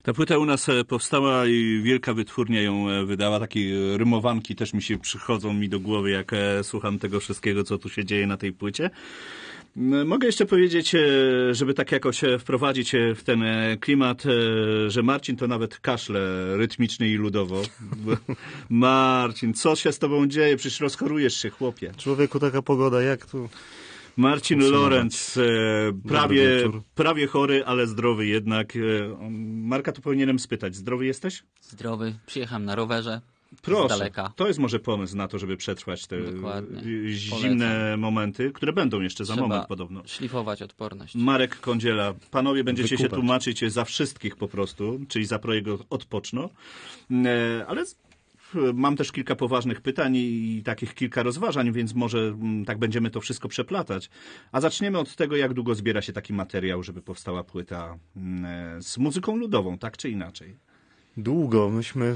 Ta płyta u nas powstała i wielka wytwórnia ją wydała. Takie rymowanki też przychodzą mi do głowy, jak słucham tego wszystkiego, co tu się dzieje na tej płycie. Mogę jeszcze powiedzieć, żeby tak jakoś wprowadzić w ten klimat, że Marcin to nawet kaszle rytmicznie i ludowo. Marcin, co się z tobą dzieje? Przecież rozchorujesz się, chłopie. Człowieku, taka pogoda, jak tu... Marcin Lorenz, prawie chory, ale zdrowy jednak. Marka, tu powinienem spytać, zdrowy jesteś? Zdrowy, przyjechałem na rowerze. Proszę, z daleka. To jest może pomysł na to, żeby przetrwać te Dokładnie. zimne Polecam. momenty, które będą jeszcze za Trzeba moment podobno. szlifować odporność. Marek Kądziela, panowie będziecie się Wykupać. tłumaczyć za wszystkich po prostu, czyli za projekt Odpoczno, ale mam też kilka poważnych pytań i takich kilka rozważań, więc może tak będziemy to wszystko przeplatać. A zaczniemy od tego, jak długo zbiera się taki materiał, żeby powstała płyta z muzyką ludową, tak czy inaczej? Myśmy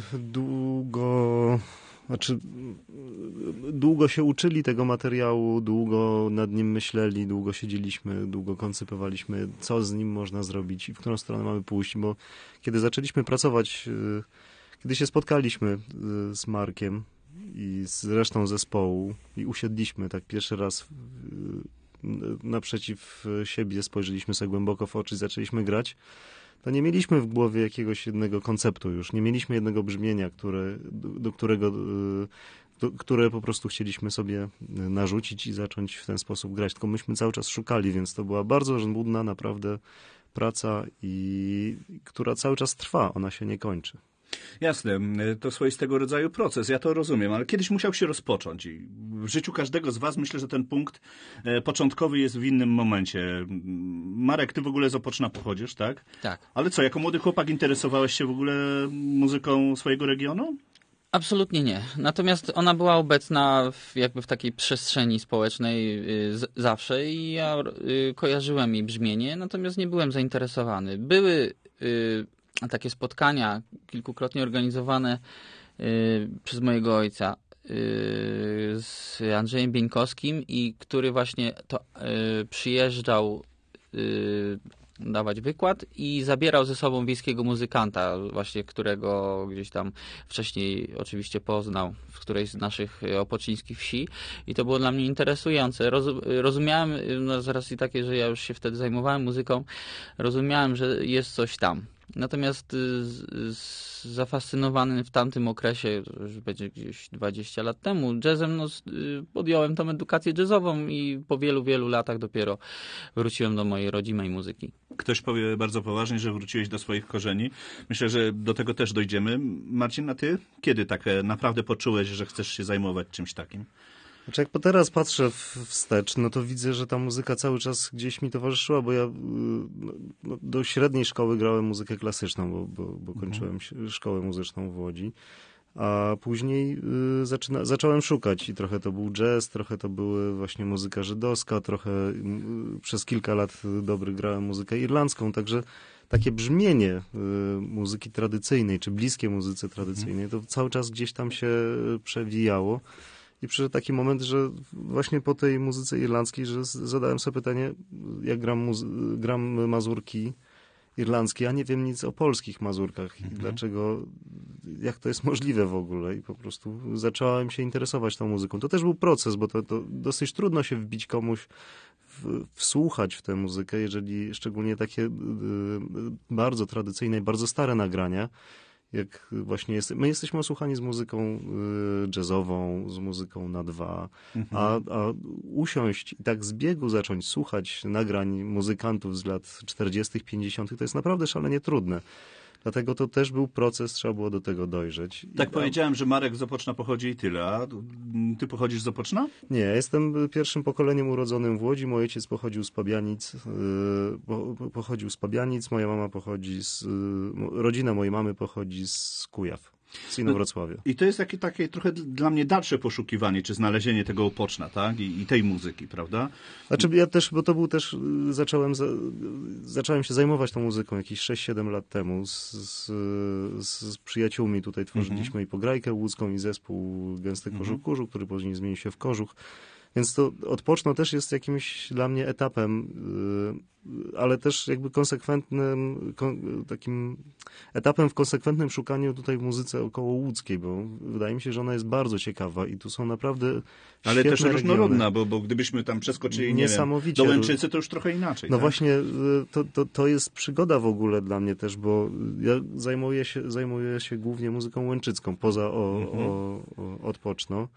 długo się uczyli tego materiału, długo nad nim myśleli, długo siedzieliśmy, długo koncypowaliśmy, co z nim można zrobić i w którą stronę mamy pójść, bo kiedy zaczęliśmy pracować, kiedy się spotkaliśmy z Markiem i z resztą zespołu i usiedliśmy tak pierwszy raz naprzeciw siebie, spojrzeliśmy sobie głęboko w oczy i zaczęliśmy grać, to nie mieliśmy w głowie jakiegoś jednego konceptu już. Nie mieliśmy jednego brzmienia, które po prostu chcieliśmy sobie narzucić i zacząć w ten sposób grać. Tylko myśmy cały czas szukali, więc to była bardzo żmudna naprawdę praca, która cały czas trwa. Ona się nie kończy. Jasne, to swoistego rodzaju proces, ja to rozumiem, ale kiedyś musiał się rozpocząć i w życiu każdego z was myślę, że ten punkt początkowy jest w innym momencie. Marek, ty w ogóle z Opoczna pochodzisz, tak? Tak. Ale co, jako młody chłopak interesowałeś się w ogóle muzyką swojego regionu? Absolutnie nie. Natomiast ona była obecna jakby w takiej przestrzeni społecznej zawsze i ja kojarzyłem jej brzmienie, natomiast nie byłem zainteresowany. Były takie spotkania kilkukrotnie organizowane przez mojego ojca z Andrzejem Bieńkowskim i który właśnie to przyjeżdżał dawać wykład i zabierał ze sobą wiejskiego muzykanta, właśnie którego gdzieś tam wcześniej oczywiście poznał w którejś z naszych opocińskich wsi i to było dla mnie interesujące. Rozumiałem, no z racji takiej, że ja już się wtedy zajmowałem muzyką, rozumiałem, że jest coś tam. Natomiast zafascynowany w tamtym okresie, to już będzie gdzieś 20 lat temu, jazzem, podjąłem tą edukację jazzową i po wielu, wielu latach dopiero wróciłem do mojej rodzimej muzyki. Ktoś powie bardzo poważnie, że wróciłeś do swoich korzeni. Myślę, że do tego też dojdziemy. Marcin, a ty kiedy tak naprawdę poczułeś, że chcesz się zajmować czymś takim? Znaczy jak teraz patrzę wstecz, no to widzę, że ta muzyka cały czas gdzieś mi towarzyszyła, bo ja do średniej szkoły grałem muzykę klasyczną, bo kończyłem szkołę muzyczną w Łodzi, a później zacząłem szukać i trochę to był jazz, trochę to była właśnie muzyka żydowska, trochę przez kilka lat dobrych grałem muzykę irlandzką, także takie brzmienie muzyki tradycyjnej, czy bliskie muzyce tradycyjnej, to cały czas gdzieś tam się przewijało. I przyszedł taki moment, że właśnie po tej muzyce irlandzkiej, że zadałem sobie pytanie, jak gram mazurki irlandzkie, a nie wiem nic o polskich mazurkach i dlaczego, jak to jest możliwe w ogóle i po prostu zacząłem się interesować tą muzyką. To też był proces, bo to dosyć trudno się wbić komuś, wsłuchać w tę muzykę, jeżeli szczególnie takie bardzo tradycyjne i bardzo stare nagrania, jak właśnie my jesteśmy osłuchani z muzyką jazzową, z muzyką na dwa, a usiąść i tak z biegu zacząć słuchać nagrań muzykantów z lat 40., 50., to jest naprawdę szalenie trudne. Dlatego to też był proces, trzeba było do tego dojrzeć. Tak powiedziałem, że Marek z Opoczna pochodzi i tyle, a ty pochodzisz z Opoczna? Nie, ja jestem pierwszym pokoleniem urodzonym w Łodzi. Mój ojciec pochodził z Pabianic, moja mama rodzina mojej mamy pochodzi z Kujaw. Z Inowrocławia. I to jest takie trochę dla mnie dalsze poszukiwanie, czy znalezienie tego Opoczna, tak? I tej muzyki, prawda? Znaczy ja też, bo to był też, zacząłem się zajmować tą muzyką jakieś 6-7 lat temu. Z przyjaciółmi tutaj tworzyliśmy i Pograjkę Łódzką i zespół Gęsty Kożuch Kurzu, który później zmienił się w Kożuch. Więc to Odpoczno też jest jakimś dla mnie etapem, ale też jakby takim etapem w konsekwentnym szukaniu tutaj w muzyce okołołódzkiej, bo wydaje mi się, że ona jest bardzo ciekawa i tu są naprawdę ale też świetne różnorodna, bo gdybyśmy tam przeskoczyli, nie wiem, do Łęczycy, to już trochę inaczej. No tak? właśnie, to jest przygoda w ogóle dla mnie też, bo ja zajmuję się głównie muzyką łęczycką, poza Odpoczno.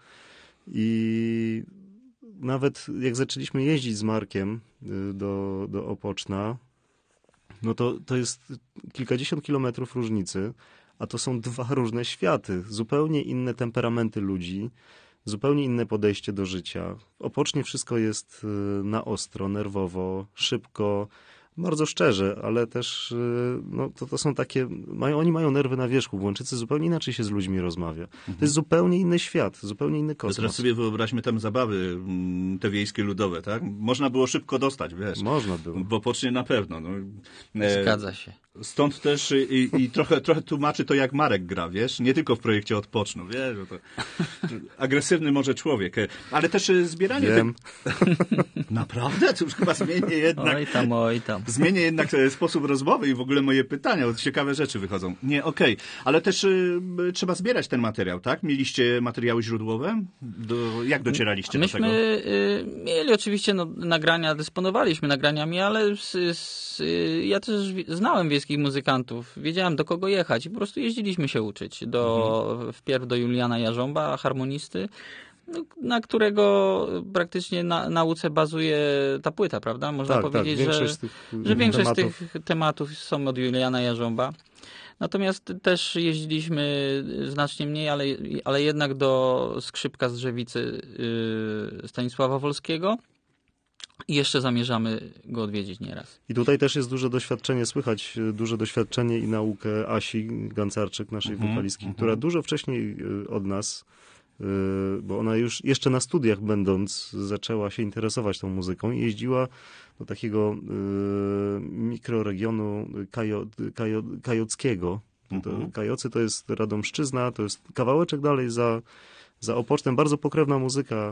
I nawet jak zaczęliśmy jeździć z Markiem do Opoczna, no to jest kilkadziesiąt kilometrów różnicy, a to są dwa różne światy, zupełnie inne temperamenty ludzi, zupełnie inne podejście do życia. W Opocznie wszystko jest na ostro, nerwowo, szybko, bardzo szczerze, ale też no, to są takie, oni mają nerwy na wierzchu, w Łęczycy zupełnie inaczej się z ludźmi rozmawia. To jest zupełnie inny świat, zupełnie inny kosmos. Teraz sobie wyobraźmy tam zabawy, te wiejskie ludowe, tak? Można było szybko dostać, wiesz. Można było. W Opocznie na pewno. No. Zgadza się. Stąd też i trochę tłumaczy to, jak Marek gra, wiesz? Nie tylko w projekcie Odpoczno, wiesz? Że to agresywny może człowiek. Ale też zbieranie... Wiem. Naprawdę? To już chyba zmienię jednak... Oj tam. Zmienię jednak sposób rozmowy i w ogóle moje pytania, bo ciekawe rzeczy wychodzą. Nie, okej. Ale też trzeba zbierać ten materiał, tak? Mieliście materiały źródłowe? Jak docieraliście do tego? Myśmy mieli oczywiście nagrania, dysponowaliśmy nagraniami, ale ja też znałem wiejskich muzykantów. Wiedziałem, do kogo jechać i po prostu jeździliśmy się uczyć. Wpierw do Juliana Jarząba, harmonisty, na którego praktycznie nauce bazuje ta płyta, prawda? Można powiedzieć, że większość z tych tematów są od Juliana Jarząba. Natomiast też jeździliśmy znacznie mniej, ale jednak do skrzypka z Drzewicy Stanisława Wolskiego. I jeszcze zamierzamy go odwiedzić nieraz. I tutaj też jest duże doświadczenie, słychać duże doświadczenie i naukę Asi Gancarczyk, naszej wokalistki, która dużo wcześniej od nas, bo ona już jeszcze na studiach będąc zaczęła się interesować tą muzyką i jeździła do takiego mikroregionu kajockiego. Kajocy to jest Radomszczyzna, to jest kawałeczek dalej za Opocznem. Bardzo pokrewna muzyka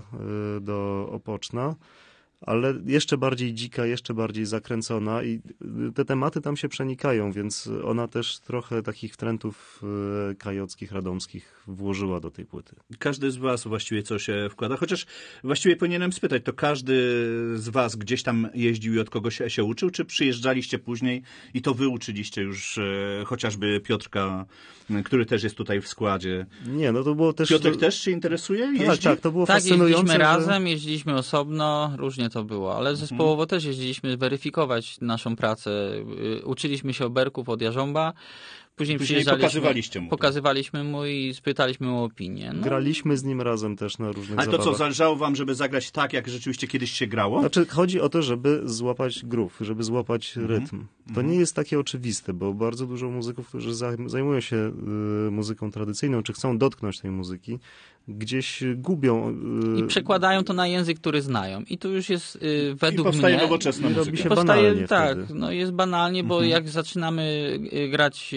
do Opoczna, ale jeszcze bardziej dzika, jeszcze bardziej zakręcona i te tematy tam się przenikają, więc ona też trochę takich wtrętów kajockich, radomskich włożyła do tej płyty. Każdy z was właściwie coś wkłada, chociaż właściwie powinienem spytać, to każdy z was gdzieś tam jeździł i od kogoś się uczył, czy przyjeżdżaliście później i to wy uczyliście już chociażby Piotrka, który też jest tutaj w składzie? Nie, no to było też... Piotrek też się interesuje? Tak, to było fascynujące. Jeździliśmy razem, jeździliśmy osobno, różnie to było, ale zespołowo też jeździliśmy weryfikować naszą pracę. Uczyliśmy się oberków od Jarząba. Później pokazywaliśmy mu i spytaliśmy mu o opinię. No. Graliśmy z nim razem też na różnych zabawach. Ale to co, zależało wam, żeby zagrać tak, jak rzeczywiście kiedyś się grało? Znaczy, chodzi o to, żeby złapać groove, żeby złapać rytm. To nie jest takie oczywiste, bo bardzo dużo muzyków, którzy zajmują się muzyką tradycyjną, czy chcą dotknąć tej muzyki, gdzieś gubią. I przekładają to na język, który znają. I tu już jest według powstaje mnie... nowoczesna muzyka. Robi się banalnie tak, wtedy. no jest banalnie, bo jak zaczynamy grać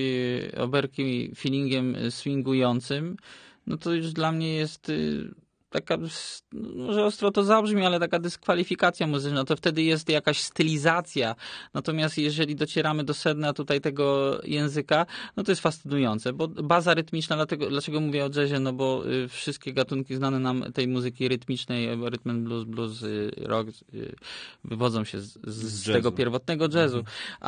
oberki feelingiem swingującym, no to już dla mnie jest taka, może ostro to zabrzmi, ale taka dyskwalifikacja muzyczna, to wtedy jest jakaś stylizacja. Natomiast jeżeli docieramy do sedna tutaj tego języka, no to jest fascynujące, bo baza rytmiczna, dlaczego mówię o jazzie, no bo wszystkie gatunki znane nam tej muzyki rytmicznej, rhythm and blues, rock, wywodzą się z tego pierwotnego jazzu,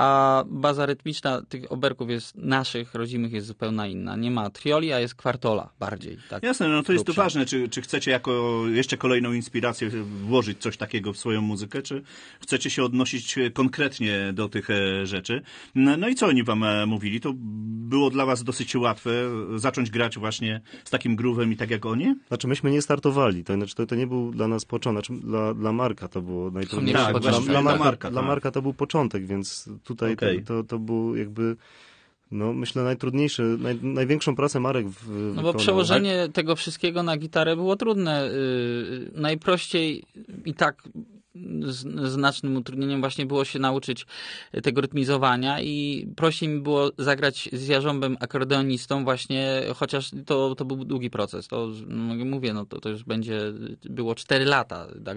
a baza rytmiczna tych oberków jest naszych, rodzimych, jest zupełnie inna. Nie ma trioli, a jest kwartola bardziej. Tak, jasne, no to jest to ważne, czy chcecie jako jeszcze kolejną inspirację włożyć coś takiego w swoją muzykę, czy chcecie się odnosić konkretnie do tych rzeczy. No i co oni wam mówili? To było dla was dosyć łatwe zacząć grać właśnie z takim groove'em i tak jak oni? Znaczy myśmy nie startowali, to nie był dla nas początek, znaczy dla Marka to było najtrudniejsze. Tak, dla Marka to był początek, więc tutaj to był jakby... No, myślę, najtrudniejszy, największą pracę Marek wykonał. No bo przełożenie tego wszystkiego na gitarę było trudne. Najprościej i tak znacznym utrudnieniem właśnie było się nauczyć tego rytmizowania i prościej mi było zagrać z Jarząbem akordeonistą właśnie, chociaż to był długi proces. To mówię, no to już było 4 lata tak,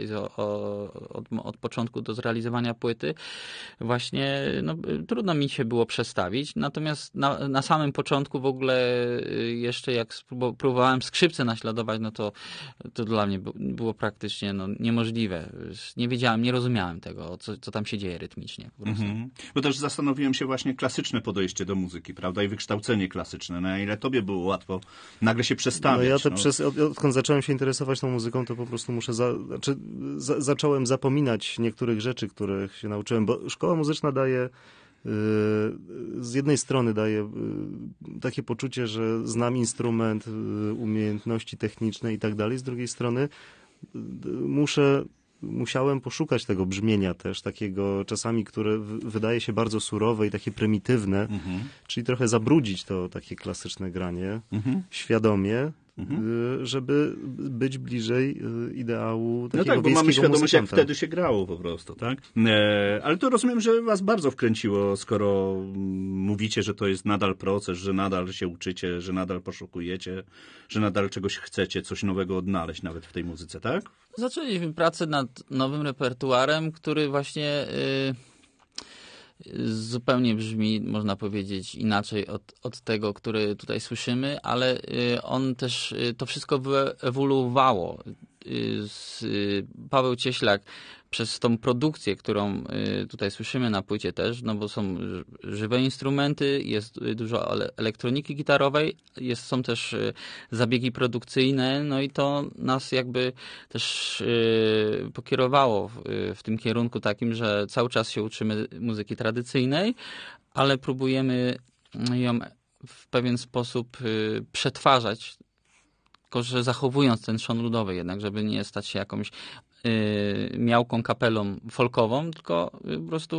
od początku do zrealizowania płyty. Właśnie no, trudno mi się było przestawić, natomiast na samym początku w ogóle jeszcze jak próbowałem skrzypce naśladować, no to dla mnie było praktycznie niemożliwe. Nie wiedziałem, nie rozumiałem tego, co tam się dzieje rytmicznie. Po prostu. Bo też zastanowiłem się właśnie klasyczne podejście do muzyki, prawda? I wykształcenie klasyczne. Na ile tobie było łatwo nagle się przestawiać? Odkąd zacząłem się interesować tą muzyką, to po prostu zacząłem zapominać niektórych rzeczy, których się nauczyłem, bo szkoła muzyczna daje z jednej strony daje takie poczucie, że znam instrument, umiejętności techniczne i tak dalej, z drugiej strony musiałem poszukać tego brzmienia też, takiego czasami, które wydaje się bardzo surowe i takie prymitywne, czyli trochę zabrudzić to takie klasyczne granie świadomie, żeby być bliżej ideału takiego no tak, bo mamy świadomość, muzykanta. jak wtedy się grało po prostu, tak? Ale to rozumiem, że was bardzo wkręciło, skoro mówicie, że to jest nadal proces, że nadal się uczycie, że nadal poszukujecie, że nadal czegoś chcecie, coś nowego odnaleźć nawet w tej muzyce, tak? Zaczęliśmy pracę nad nowym repertuarem, który właśnie zupełnie brzmi, można powiedzieć, inaczej od tego, który tutaj słyszymy, ale on też, to wszystko wyewoluowało. Paweł Cieślak przez tą produkcję, którą tutaj słyszymy na płycie też, no bo są żywe instrumenty, jest dużo elektroniki gitarowej, są też zabiegi produkcyjne, no i to nas jakby też pokierowało w tym kierunku takim, że cały czas się uczymy muzyki tradycyjnej, ale próbujemy ją w pewien sposób przetwarzać, tylko że zachowując ten trzon ludowy jednak, żeby nie stać się jakąś miałką kapelą folkową, tylko po prostu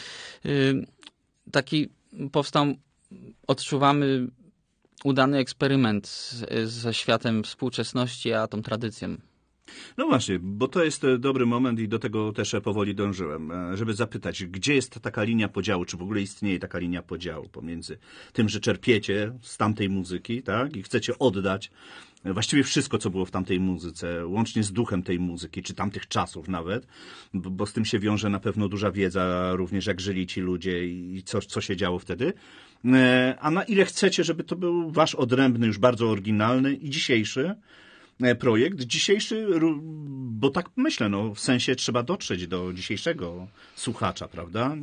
taki powstał, odczuwamy udany eksperyment ze światem współczesności, a tą tradycją. No właśnie, bo to jest dobry moment i do tego też powoli dążyłem, żeby zapytać, gdzie jest taka linia podziału, czy w ogóle istnieje taka linia podziału pomiędzy tym, że czerpiecie z tamtej muzyki, tak, i chcecie oddać właściwie wszystko, co było w tamtej muzyce, łącznie z duchem tej muzyki, czy tamtych czasów nawet, bo z tym się wiąże na pewno duża wiedza również, jak żyli ci ludzie i co się działo wtedy. A na ile chcecie, żeby to był wasz odrębny, już bardzo oryginalny i dzisiejszy projekt, bo tak myślę, no w sensie trzeba dotrzeć do dzisiejszego słuchacza, prawda?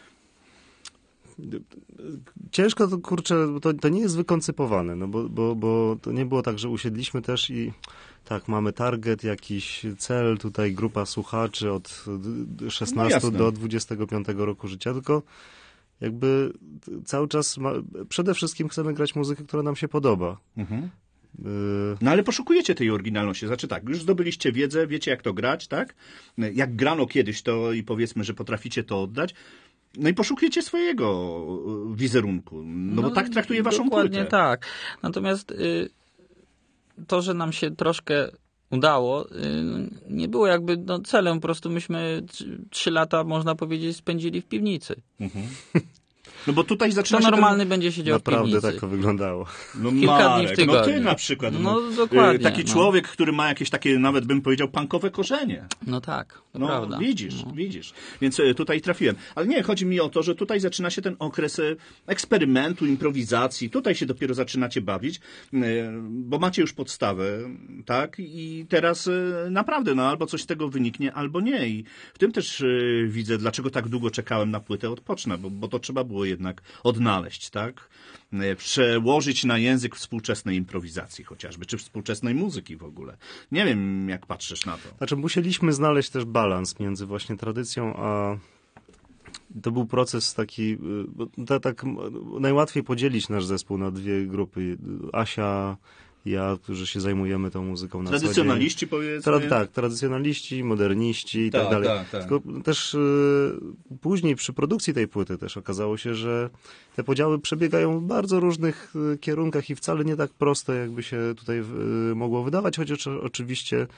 Ciężko to, kurczę, to nie jest wykoncypowane, no bo to nie było tak, że usiedliśmy też i tak, mamy target, jakiś cel, tutaj grupa słuchaczy od 16 do 25 roku życia, tylko jakby cały czas przede wszystkim chcemy grać muzykę, która nam się podoba. No ale poszukujecie tej oryginalności. Znaczy tak, już zdobyliście wiedzę, wiecie jak to grać, tak? Jak grano kiedyś to i powiedzmy, że potraficie to oddać. No i poszukujecie swojego wizerunku. No bo tak traktuje waszą płytę. Dokładnie tak. Natomiast to, że nam się troszkę udało, nie było jakby celem. Po prostu myśmy 3 lata, można powiedzieć, spędzili w piwnicy. No bo tutaj zaczyna to normalny będzie siedział w piwnicy. Naprawdę tak to wyglądało. No kilka dni w tygodniu. No ty na przykład. No dokładnie. Taki człowiek, który ma jakieś takie, nawet bym powiedział, punkowe korzenie. No tak, to no, prawda. Widzisz. Więc tutaj trafiłem. Ale nie, chodzi mi o to, że tutaj zaczyna się ten okres eksperymentu, improwizacji. Tutaj się dopiero zaczynacie bawić, bo macie już podstawę, tak? I teraz naprawdę, no albo coś z tego wyniknie, albo nie. I w tym też widzę, dlaczego tak długo czekałem na płytę Odpocznę, bo to trzeba było jednak odnaleźć, tak? Przełożyć na język współczesnej improwizacji chociażby, czy współczesnej muzyki w ogóle. Nie wiem, jak patrzysz na to. Znaczy, musieliśmy znaleźć też balans między właśnie tradycją, a to był proces taki, tak najłatwiej podzielić nasz zespół na 2 grupy. Asia, ja, którzy się zajmujemy tą muzyką na co dzień. Tradycjonaliści powiedzmy. Tak, tradycjonaliści, moderniści i tak dalej. Tak. Tylko też później przy produkcji tej płyty też okazało się, że te podziały przebiegają w bardzo różnych kierunkach i wcale nie tak prosto, jakby się tutaj mogło wydawać, chociaż oczywiście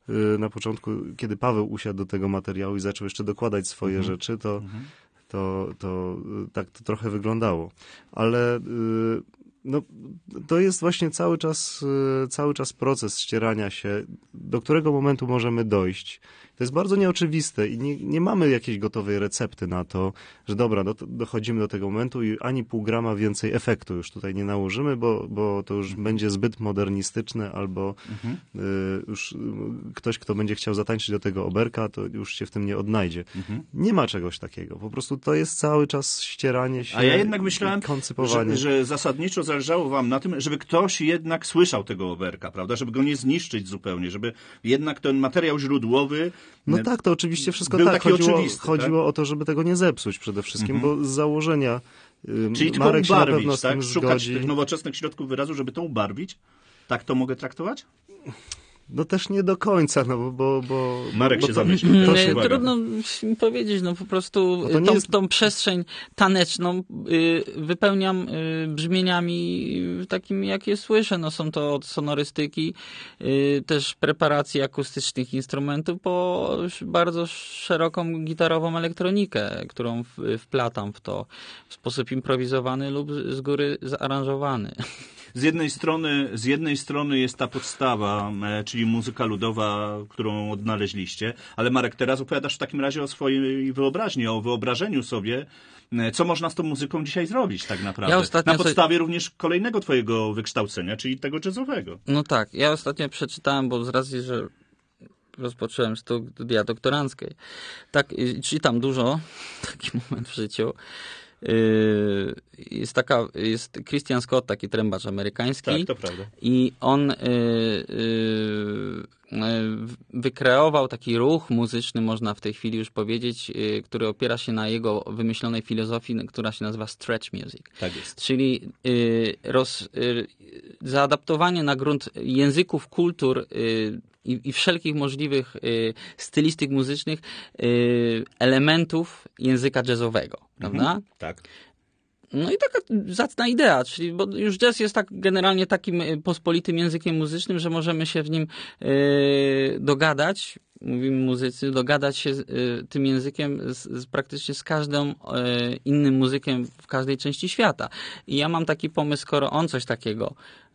na początku, kiedy Paweł usiadł do tego materiału i zaczął jeszcze dokładać swoje rzeczy, to tak to trochę wyglądało. Ale no, to jest właśnie cały czas proces ścierania się, do którego momentu możemy dojść. To jest bardzo nieoczywiste i nie mamy jakiejś gotowej recepty na to, że dobra, dochodzimy do tego momentu i ani pół grama więcej efektu już tutaj nie nałożymy, bo to już będzie zbyt modernistyczne, albo już ktoś, kto będzie chciał zatańczyć do tego oberka, to już się w tym nie odnajdzie. Nie ma czegoś takiego. Po prostu to jest cały czas ścieranie się. A ja jednak myślałem, koncypowanie. że zasadniczo zależało wam na tym, żeby ktoś jednak słyszał tego oberka, prawda? Żeby go nie zniszczyć zupełnie, żeby jednak ten materiał źródłowy... No tak, to oczywiście wszystko był tak. taki oczywisty, chodziło o to, żeby tego nie zepsuć przede wszystkim, bo z założenia Czyli tylko Marek się na pewno ubarwić, z tym tak? Szukać zgodzi. tych nowoczesnych środków wyrazu, żeby to ubarwić? Tak to mogę traktować? No też nie do końca, no bo Marek bo się to- zamyślił. Proszę, uwaga. Trudno powiedzieć, no po prostu No to nie jest- tą przestrzeń taneczną wypełniam brzmieniami takimi, jakie słyszę. No są to od sonorystyki, też preparacji akustycznych instrumentów, po bardzo szeroką gitarową elektronikę, którą wplatam w to w sposób improwizowany lub z góry zaaranżowany. Z jednej strony jest ta podstawa, czyli muzyka ludowa, którą odnaleźliście, ale Marek, teraz opowiadasz w takim razie o swojej wyobraźni, o wyobrażeniu sobie, co można z tą muzyką dzisiaj zrobić tak naprawdę. Ja ostatnio Na podstawie również kolejnego twojego wykształcenia, czyli tego jazzowego. No tak, ja ostatnio przeczytałem, bo z racji, że rozpocząłem studia doktoranckie, tak, czytam dużo, taki moment w życiu. Jest Christian Scott, taki trębacz amerykański. Tak, to prawda. I on wykreował taki ruch muzyczny, można w tej chwili już powiedzieć, który opiera się na jego wymyślonej filozofii, która się nazywa stretch music. Tak jest. Czyli zaadaptowanie na grunt języków, kultur i wszelkich możliwych stylistyk muzycznych elementów języka jazzowego, prawda? Tak. No i taka zacna idea, czyli bo już jazz jest tak generalnie takim pospolitym językiem muzycznym, że możemy się w nim dogadać, mówimy muzycy, dogadać się tym językiem praktycznie z każdym innym muzykiem w każdej części świata. I ja mam taki pomysł, skoro on coś takiego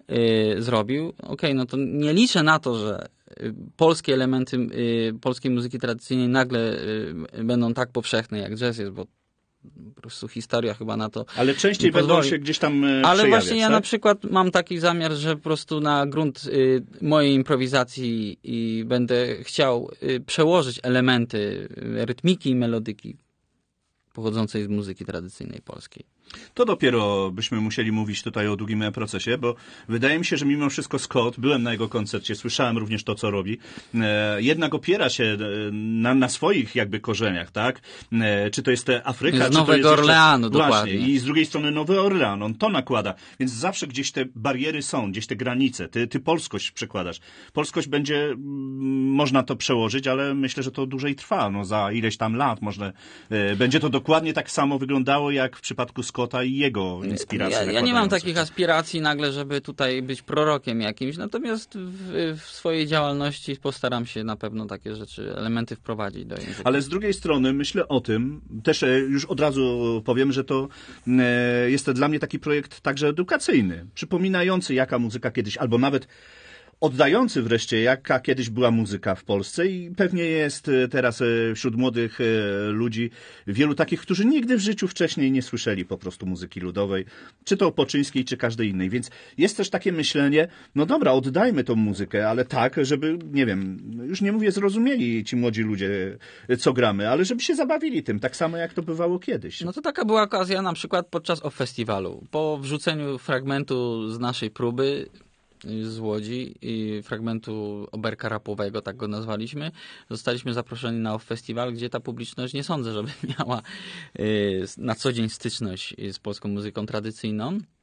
zrobił, no to nie liczę na to, że polskie elementy polskiej muzyki tradycyjnej nagle będą tak powszechne jak jazz jest, bo po prostu historia chyba na to Ale częściej nie będą pozwoli. się gdzieś tam Ale przejawiać, właśnie ja tak? na przykład mam taki zamiar, że po prostu na grunt mojej improwizacji będę chciał przełożyć elementy rytmiki i melodyki pochodzącej z muzyki tradycyjnej polskiej. To dopiero byśmy musieli mówić tutaj o długim procesie, bo wydaje mi się, że mimo wszystko Scott, byłem na jego koncercie, słyszałem również to, co robi, jednak opiera się na swoich jakby korzeniach, tak? Czy to jest Afryka, Z czy to Nowego jest Orleanu, Właśnie. dokładnie. I z drugiej strony Nowy Orlean, on to nakłada, więc zawsze gdzieś te bariery są, gdzieś te granice, ty polskość przekładasz. Polskość będzie, można to przełożyć, ale myślę, że to dłużej trwa, no za ileś tam lat będzie to dokładnie tak samo wyglądało, jak w przypadku Scotta i jego inspiracji. Ja nie mam takich nakładających. aspiracji nagle, żeby tutaj być prorokiem jakimś, natomiast w swojej działalności postaram się na pewno takie rzeczy, elementy wprowadzić do języka. Ale z drugiej strony myślę o tym, też już od razu powiem, że to jest to dla mnie taki projekt także edukacyjny, przypominający jaka muzyka kiedyś, albo nawet oddający wreszcie, jaka kiedyś była muzyka w Polsce i pewnie jest teraz wśród młodych ludzi wielu takich, którzy nigdy w życiu wcześniej nie słyszeli po prostu muzyki ludowej, czy to opoczyńskiej, czy każdej innej. Więc jest też takie myślenie, no dobra, oddajmy tą muzykę, ale tak, żeby, nie wiem, już nie mówię zrozumieli ci młodzi ludzie, co gramy, ale żeby się zabawili tym, tak samo jak to bywało kiedyś. No to taka była okazja na przykład podczas festiwalu. Po wrzuceniu fragmentu z naszej próby z Łodzi i fragmentu oberka rapowego, tak go nazwaliśmy, zostaliśmy zaproszeni na festiwal, gdzie ta publiczność nie sądzę, żeby miała na co dzień styczność z polską muzyką tradycyjną.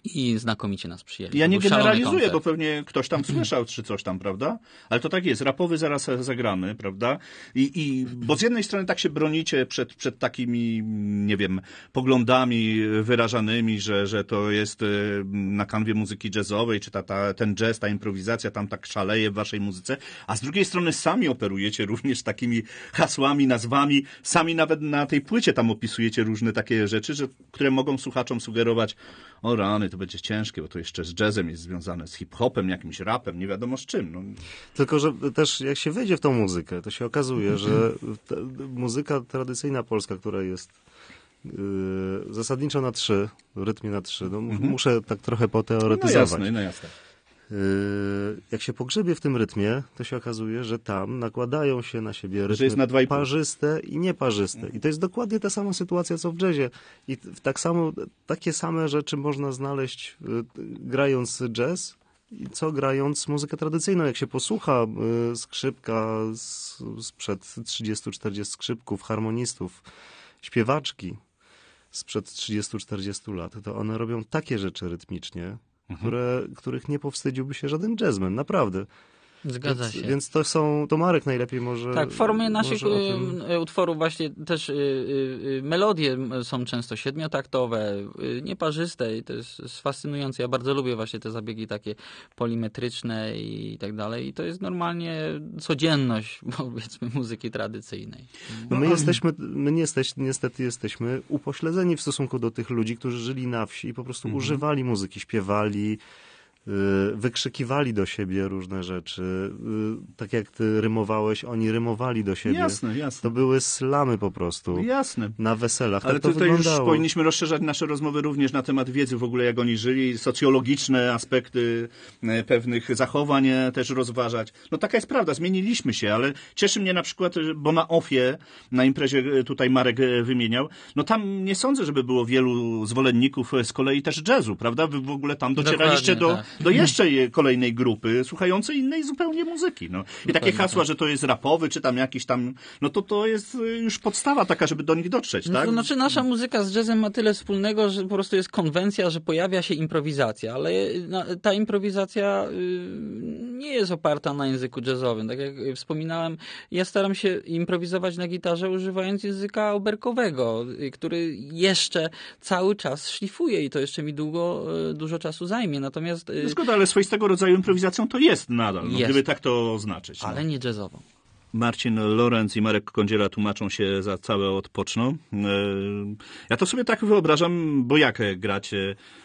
I znakomicie nas przyjęli. Ja nie Był szalony generalizuję, koncert. bo pewnie ktoś tam słyszał czy coś tam, prawda? Ale to tak jest, rapowy zaraz zagramy, prawda? Bo z jednej strony tak się bronicie przed takimi, nie wiem, poglądami wyrażanymi, że to jest na kanwie muzyki jazzowej, czy ten jazz, ta improwizacja tam tak szaleje w waszej muzyce, a z drugiej strony sami operujecie również takimi hasłami, nazwami, sami nawet na tej płycie tam opisujecie różne takie rzeczy, które mogą słuchaczom sugerować, o rany, to będzie ciężkie, bo to jeszcze z jazzem jest związane, z hip-hopem, jakimś rapem, nie wiadomo z czym. No. Tylko, że też jak się wejdzie w tą muzykę, to się okazuje, że muzyka tradycyjna polska, która jest zasadniczo na 3, w rytmie na 3, no, muszę tak trochę poteoretyzować. No jasne. Jak się pogrzebie w tym rytmie, to się okazuje, że tam nakładają się na siebie rytmy jest na 2,5. parzyste i nieparzyste. I to jest dokładnie ta sama sytuacja, co w jazzie. I takie same rzeczy można znaleźć grając jazz, i co grając muzykę tradycyjną. Jak się posłucha skrzypka sprzed 30-40 skrzypków, harmonistów, śpiewaczki sprzed 30-40 lat, to one robią takie rzeczy rytmicznie, których nie powstydziłby się żaden jazzman, naprawdę. Zgadza się. Więc to Marek najlepiej może... Tak, w formie naszych tym... utworów właśnie też melodie są często siedmiotaktowe, nieparzyste i to jest fascynujące. Ja bardzo lubię właśnie te zabiegi takie polimetryczne i tak dalej. I to jest normalnie codzienność, powiedzmy, muzyki tradycyjnej. No my niestety jesteśmy upośledzeni w stosunku do tych ludzi, którzy żyli na wsi i po prostu używali muzyki, śpiewali, wykrzykiwali do siebie różne rzeczy. Tak jak ty rymowałeś, oni rymowali do siebie. Jasne. To były slamy po prostu. Jasne. Na weselach. Ale tak to tutaj już wyglądało. powinniśmy rozszerzać nasze rozmowy również na temat wiedzy w ogóle, jak oni żyli, socjologiczne aspekty pewnych zachowań też rozważać. No taka jest prawda, zmieniliśmy się, ale cieszy mnie na przykład, bo na OFIE, na imprezie tutaj Marek wymieniał, no tam nie sądzę, żeby było wielu zwolenników z kolei też jazzu, prawda? Wy w ogóle tam docieraliście do jeszcze kolejnej grupy, słuchającej innej zupełnie muzyki. No. I takie hasła, że to jest rapowy, czy tam jakiś tam, no to jest już podstawa taka, żeby do nich dotrzeć, tak? To znaczy nasza muzyka z jazzem ma tyle wspólnego, że po prostu jest konwencja, że pojawia się improwizacja, ale ta improwizacja nie jest oparta na języku jazzowym. Tak jak wspominałem, ja staram się improwizować na gitarze używając języka oberkowego, który jeszcze cały czas szlifuje i to jeszcze mi dużo czasu zajmie. Natomiast zgoda, ale swoistego rodzaju improwizacją to jest nadal, jest. gdyby tak to oznaczyć. No. Ale nie jazzową. Marcin Lorenz i Marek Kądziela tłumaczą się za całe odpoczną. Ja to sobie tak wyobrażam, bo jak grać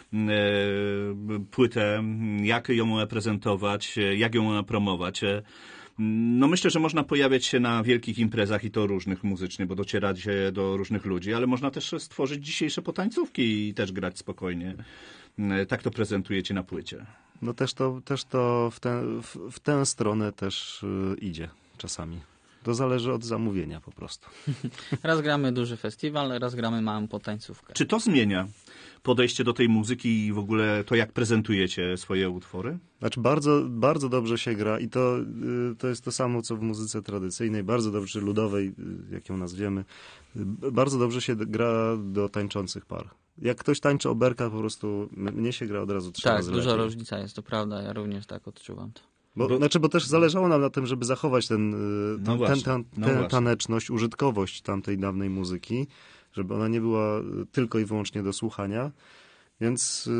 płytę, jak ją prezentować, jak ją promować. No myślę, że można pojawiać się na wielkich imprezach i to różnych muzycznie, bo dociera się do różnych ludzi, ale można też stworzyć dzisiejsze potańcówki i też grać spokojnie. Tak to prezentujecie na płycie. No też to w tę stronę też idzie czasami. To zależy od zamówienia po prostu. Raz gramy duży festiwal, raz gramy małą potańcówkę. Czy to zmienia podejście do tej muzyki i w ogóle to, jak prezentujecie swoje utwory? Znaczy bardzo, bardzo dobrze się gra i to jest to samo, co w muzyce tradycyjnej, bardzo dobrze, czy ludowej, jak ją nazwiemy. Bardzo dobrze się gra do tańczących par. Jak ktoś tańczy oberka, po prostu mnie się gra od razu 3 razy Tak, duża lepiej. różnica jest, to prawda, ja również tak odczuwam to. Bo też zależało nam na tym, żeby zachować tę taneczność, użytkowość tamtej dawnej muzyki, żeby ona nie była tylko i wyłącznie do słuchania. Więc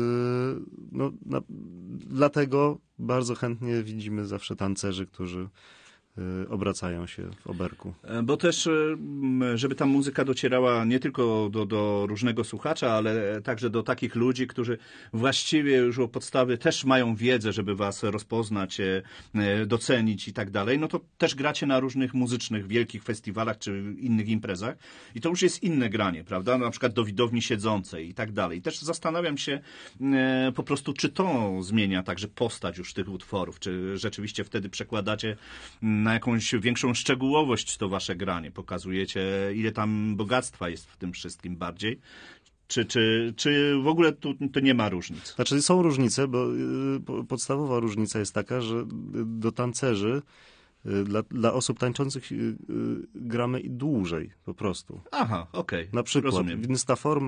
dlatego bardzo chętnie widzimy zawsze tancerzy, którzy obracają się w oberku. Bo też, żeby ta muzyka docierała nie tylko do różnego słuchacza, ale także do takich ludzi, którzy właściwie już o podstawy też mają wiedzę, żeby was rozpoznać, docenić i tak dalej, no to też gracie na różnych muzycznych, wielkich festiwalach czy innych imprezach i to już jest inne granie, prawda? Na przykład do widowni siedzącej i tak dalej. Też zastanawiam się po prostu, czy to zmienia także postać już tych utworów, czy rzeczywiście wtedy przekładacie na jakąś większą szczegółowość to wasze granie. Pokazujecie, ile tam bogactwa jest w tym wszystkim bardziej. Czy w ogóle tu to nie ma różnic? Znaczy są różnice, bo podstawowa różnica jest taka, że do tancerzy Dla osób tańczących gramy dłużej po prostu. Aha, okej. Na przykład. Rozumiem. Więc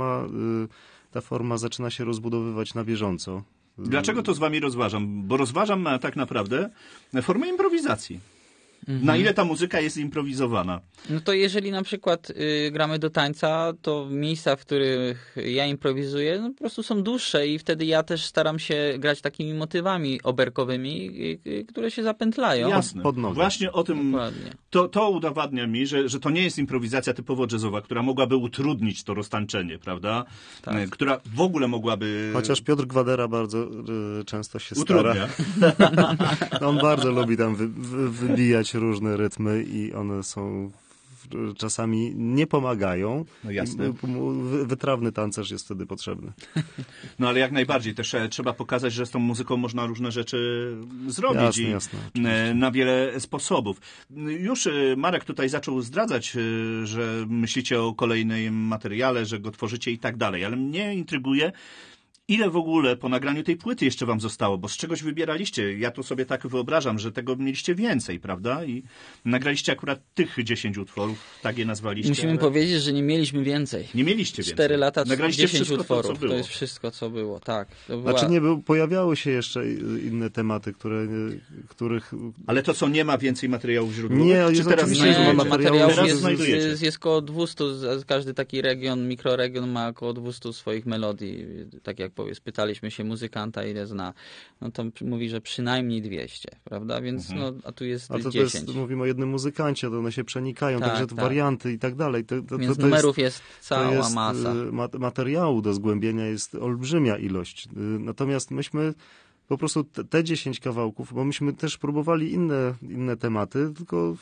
ta forma zaczyna się rozbudowywać na bieżąco. Dlaczego to z wami rozważam? Bo rozważam tak naprawdę formę improwizacji. Na ile ta muzyka jest improwizowana? No to jeżeli na przykład gramy do tańca, to miejsca, w których ja improwizuję, no po prostu są dłuższe i wtedy ja też staram się grać takimi motywami oberkowymi, które się zapętlają. Jasne. Pod nogę. Właśnie o tym Dokładnie. to udowadnia mi, że to nie jest improwizacja typowo jazzowa, która mogłaby utrudnić to roztańczenie, prawda? Tak. Która w ogóle mogłaby... Chociaż Piotr Gwadera bardzo często się utrudnia. stara. On bardzo lubi tam wybijać różne rytmy i one są czasami nie pomagają. No jasne. Wytrawny tancerz jest wtedy potrzebny. No ale jak najbardziej. Też trzeba pokazać, że z tą muzyką można różne rzeczy zrobić. Jasne, na wiele sposobów. Już Marek tutaj zaczął zdradzać, że myślicie o kolejnym materiale, że go tworzycie i tak dalej. Ale mnie intryguje, ile w ogóle po nagraniu tej płyty jeszcze wam zostało? Bo z czegoś wybieraliście. Ja tu sobie tak wyobrażam, że tego mieliście więcej, prawda? I nagraliście akurat tych 10 utworów, tak je nazwaliście. Musimy powiedzieć, że nie mieliśmy więcej. Nie mieliście więcej. 4 lata, Nagraliście 10 wszystko utworów. to, co było. To jest wszystko, co było. Tak. To była... Znaczy pojawiały się jeszcze inne tematy, których... Ale to co, nie ma więcej materiałów źródłowych? Nie, czy jest teraz oczywiście, że ma materiałów teraz jest, znajdujecie? jest około 200, każdy taki region, mikroregion ma około 200 swoich melodii. Tak jak spytaliśmy się muzykanta, ile zna, no to mówi, że przynajmniej 200, prawda? Więc no, a tu jest 10. Mówimy o jednym muzykancie, to one się przenikają, Tak, także tak. warianty i tak dalej. Więc numerów jest cała masa. Materiału do zgłębienia jest olbrzymia ilość. Natomiast myśmy po prostu te 10 kawałków, bo myśmy też próbowali inne tematy, tylko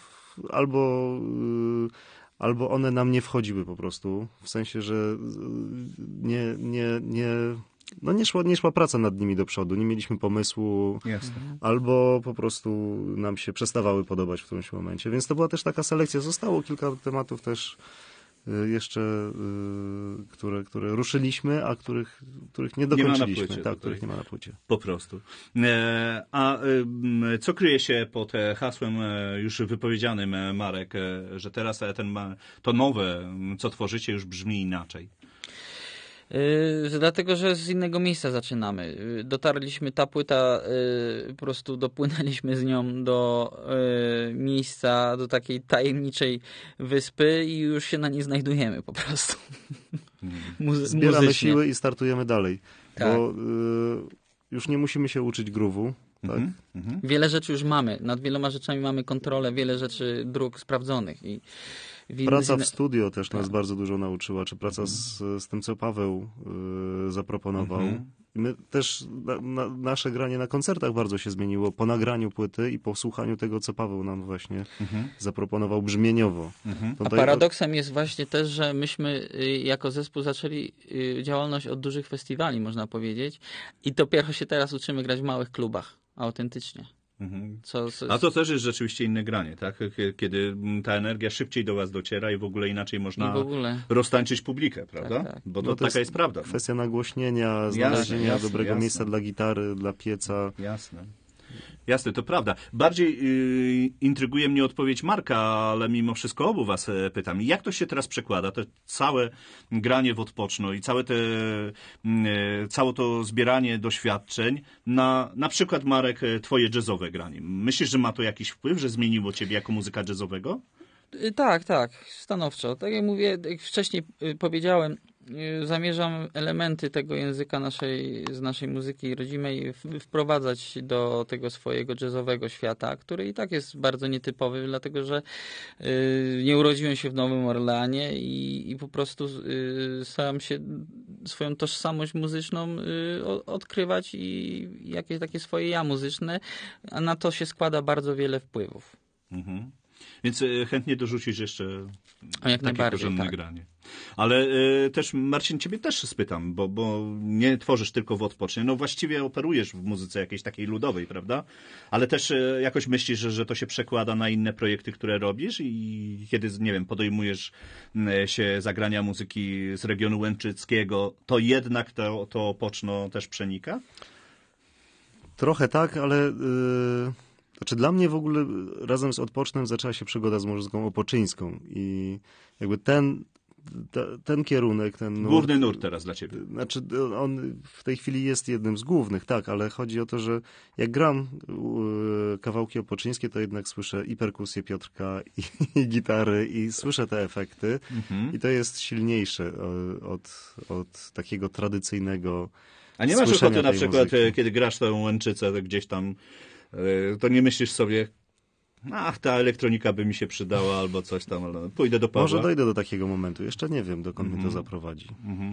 albo one nam nie wchodziły po prostu, w sensie, że nie szła praca nad nimi do przodu, nie mieliśmy pomysłu, Jasne. albo po prostu nam się przestawały podobać w którymś momencie. Więc to była też taka selekcja. Zostało kilka tematów też jeszcze, które ruszyliśmy, a których nie dokończyliśmy. Których nie ma na płycie. Po prostu. A co kryje się pod hasłem już wypowiedzianym, Marek, że teraz to nowe, co tworzycie, już brzmi inaczej? Dlatego, że z innego miejsca zaczynamy. Dotarliśmy, ta płyta, po prostu dopłynęliśmy z nią do miejsca, do takiej tajemniczej wyspy i już się na niej znajdujemy po prostu. Zbieramy muzycznie. siły i startujemy dalej. Tak. Bo już nie musimy się uczyć groove'u. Tak? Wiele rzeczy już mamy. Nad wieloma rzeczami mamy kontrolę, wiele rzeczy dróg sprawdzonych. Praca w studio też nas bardzo dużo nauczyła, czy praca z tym, co Paweł zaproponował. I my też, nasze granie na koncertach bardzo się zmieniło po nagraniu płyty i po słuchaniu tego, co Paweł nam właśnie zaproponował brzmieniowo. A paradoksem jest właśnie też, że myśmy jako zespół zaczęli działalność od dużych festiwali, można powiedzieć, i dopiero się teraz uczymy grać w małych klubach, autentycznie. A to też jest rzeczywiście inne granie, tak? Kiedy ta energia szybciej do was dociera i w ogóle inaczej można roztańczyć publikę, prawda? Tak. Bo to taka jest prawda. Kwestia nagłośnienia, znalezienia dobrego miejsca dla gitary, dla pieca. Jasne, to prawda. Bardziej intryguje mnie odpowiedź Marka, ale mimo wszystko obu was pytam. Jak to się teraz przekłada? To całe granie w odpoczno i całe to zbieranie doświadczeń na przykład, Marek, twoje jazzowe granie. Myślisz, że ma to jakiś wpływ, że zmieniło ciebie jako muzyka jazzowego? Tak, stanowczo. Tak jak mówię, jak wcześniej powiedziałem, zamierzam elementy tego języka z naszej muzyki rodzimej wprowadzać do tego swojego jazzowego świata, który i tak jest bardzo nietypowy, dlatego że nie urodziłem się w Nowym Orleanie i po prostu staram się swoją tożsamość muzyczną odkrywać i jakieś takie swoje ja muzyczne, a na to się składa bardzo wiele wpływów. Więc chętnie dorzucisz jeszcze takie porządne granie. Ale też, Marcin, ciebie też spytam, bo nie tworzysz tylko w odpocznie. No właściwie operujesz w muzyce jakiejś takiej ludowej, prawda? Ale też jakoś myślisz, że to się przekłada na inne projekty, które robisz i kiedy, nie wiem, podejmujesz się zagrania muzyki z regionu łęczyckiego, to jednak to opoczno też przenika? Trochę tak, Znaczy dla mnie w ogóle razem z Odpocznem zaczęła się przygoda z muzyką opoczyńską i jakby ten kierunek, ten Główny nurt teraz dla ciebie. Znaczy on w tej chwili jest jednym z głównych, tak, ale chodzi o to, że jak gram kawałki opoczyńskie, to jednak słyszę i perkusję Piotrka, i gitary, i słyszę te efekty i to jest silniejsze od takiego tradycyjnego. A nie masz ochoty na przykład, muzyki. kiedy grasz tę Łęczycę gdzieś tam, to nie myślisz sobie, ta elektronika by mi się przydała albo coś tam, ale pójdę do Pawła. Może dojdę do takiego momentu. Jeszcze nie wiem, dokąd mnie to zaprowadzi.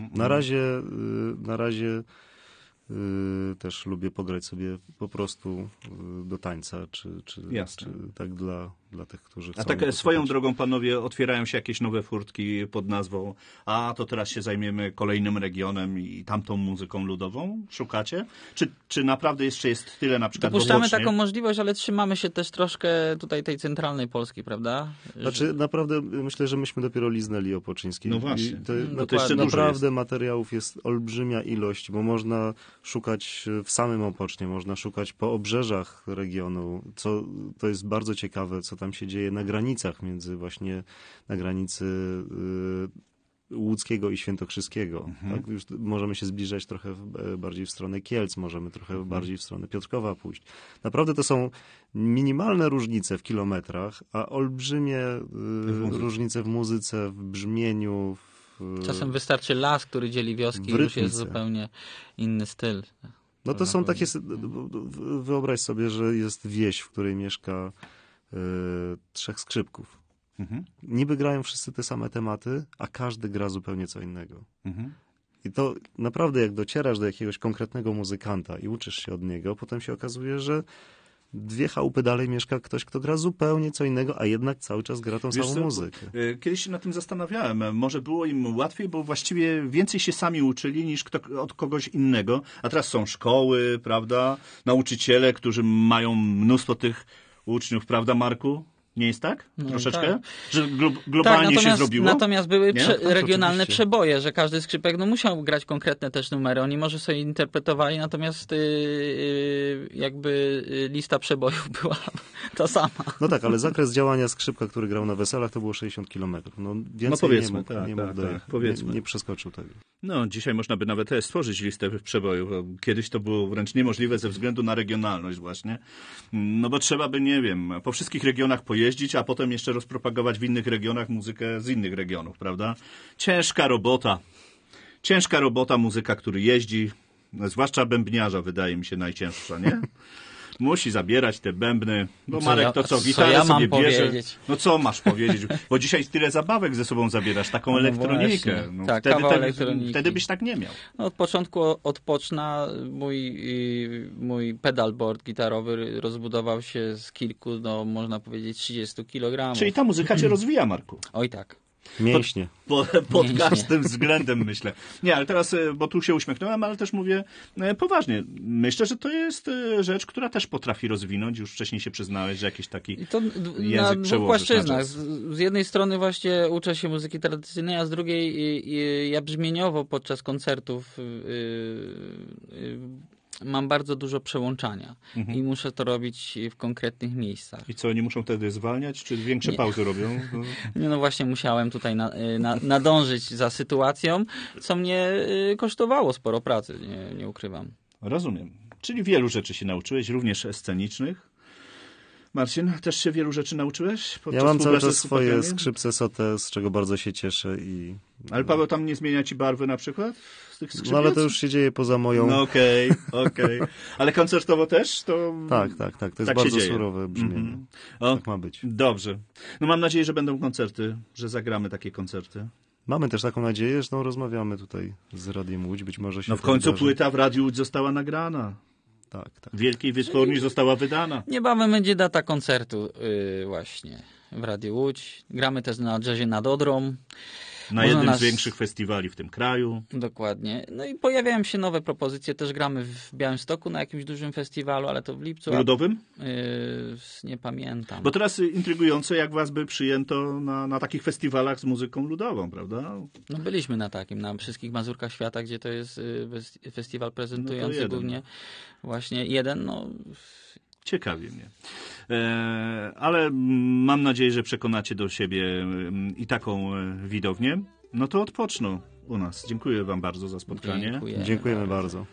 Na razie też lubię pograć sobie po prostu do tańca, czy tak dla tych, którzy chcą. A tak swoją drogą, panowie, otwierają się jakieś nowe furtki pod nazwą to teraz się zajmiemy kolejnym regionem i tamtą muzyką ludową? Szukacie? Czy naprawdę jeszcze jest tyle na przykład Dopuszczamy taką możliwość, ale trzymamy się też troszkę tutaj tej centralnej Polski, prawda? Znaczy naprawdę myślę, że myśmy dopiero liznęli Opoczyńskiej. No właśnie. To jeszcze naprawdę materiałów jest olbrzymia ilość, bo można szukać w samym Opocznie, można szukać po obrzeżach regionu, co to jest bardzo ciekawe, co tam się dzieje na granicach na granicy Łódzkiego i Świętokrzyskiego. Tak? Już możemy się zbliżać trochę bardziej w stronę Kielc, możemy trochę bardziej w stronę Piotrkowa pójść. Naprawdę to są minimalne różnice w kilometrach, a olbrzymie różnice w muzyce, w brzmieniu. Czasem wystarczy las, który dzieli wioski i już jest zupełnie inny styl. No to są takie... Wyobraź sobie, że jest wieś, w której mieszka 3 skrzypków. Niby grają wszyscy te same tematy, a każdy gra zupełnie co innego. I to naprawdę jak docierasz do jakiegoś konkretnego muzykanta i uczysz się od niego, potem się okazuje, że 2 chałupy dalej mieszka ktoś, kto gra zupełnie co innego, a jednak cały czas gra tą samą muzykę. Kiedyś się nad tym zastanawiałem. Może było im łatwiej, bo właściwie więcej się sami uczyli niż od kogoś innego. A teraz są szkoły, prawda? Nauczyciele, którzy mają mnóstwo tych uczniów, prawda, Marku? Nie jest tak? Troszeczkę? Tak. Że globalnie się zrobiło? Natomiast były regionalne przeboje, że każdy skrzypek musiał grać konkretne też numery. Oni może sobie interpretowali, natomiast jakby lista przebojów była ta sama. No tak, ale zakres działania skrzypka, który grał na weselach, to było 60 kilometrów. Więcej powiedzmy, nie przeskoczył tego. No, dzisiaj można by nawet stworzyć listę przebojów. Kiedyś to było wręcz niemożliwe ze względu na regionalność właśnie. No bo trzeba by, nie wiem, po wszystkich regionach pojeździć, a potem jeszcze rozpropagować w innych regionach muzykę z innych regionów, prawda? Ciężka robota muzyka, który jeździ, zwłaszcza bębniarza, wydaje mi się najcięższa, nie? Musi zabierać te bębny, bo Marek gitarę sobie bierze. Powiedzieć? No co masz powiedzieć? Bo dzisiaj tyle zabawek ze sobą zabierasz, taką elektronikę. No tak, wtedy byś tak nie miał. No, od początku Odpoczna mój pedalboard gitarowy rozbudował się z kilku, można powiedzieć 30 kg. Czyli ta muzyka cię rozwija, Marku. Oj tak. Mięśnie. Pod każdym względem, myślę. Nie, ale teraz, bo tu się uśmiechnąłem, ale też mówię poważnie. Myślę, że to jest rzecz, która też potrafi rozwinąć. Już wcześniej się przyznałeś, że jakiś taki język przełożysz. Na płaszczyznach. Z jednej strony właśnie uczę się muzyki tradycyjnej, a z drugiej ja brzmieniowo podczas koncertów mam bardzo dużo przełączania i muszę to robić w konkretnych miejscach. I co, oni muszą wtedy zwalniać, czy większe pauzy robią? No właśnie musiałem tutaj nadążyć za sytuacją, co mnie kosztowało sporo pracy, nie ukrywam. Rozumiem. Czyli wielu rzeczy się nauczyłeś, również scenicznych. Marcin, też się wielu rzeczy nauczyłeś? Ja mam cały czas swoje skrzypce Sote, z czego bardzo się cieszę. Ale Paweł tam nie zmienia ci barwy na przykład? Z tych skrzypiec? No ale to już się dzieje poza moją... No okej. Ale koncertowo też? To... Tak. To jest bardzo surowe brzmienie. Tak ma być. Dobrze. No mam nadzieję, że będą koncerty, że zagramy takie koncerty. Mamy też taką nadzieję, zresztą rozmawiamy tutaj z Radiem Łódź, być może się w końcu płyta w Radiu Łódź została nagrana. Tak. W Wielkiej Wytwórni została wydana. Niebawem będzie data koncertu właśnie w Radiu Łódź. Gramy też na jazzie nad Odrą. Na jednym z większych festiwali w tym kraju. Dokładnie. No i pojawiają się nowe propozycje. Też gramy w Białymstoku na jakimś dużym festiwalu, ale to w lipcu. Ludowym? Nie pamiętam. Bo teraz intrygujące, jak was by przyjęto na takich festiwalach z muzyką ludową, prawda? No byliśmy na takim, na wszystkich Mazurkach Świata, gdzie to jest festiwal prezentujący głównie właśnie jeden. Ciekawie mnie. ale mam nadzieję, że przekonacie do siebie i taką widownię. No to odpoczną u nas. Dziękuję wam bardzo za spotkanie. Dziękujemy bardzo.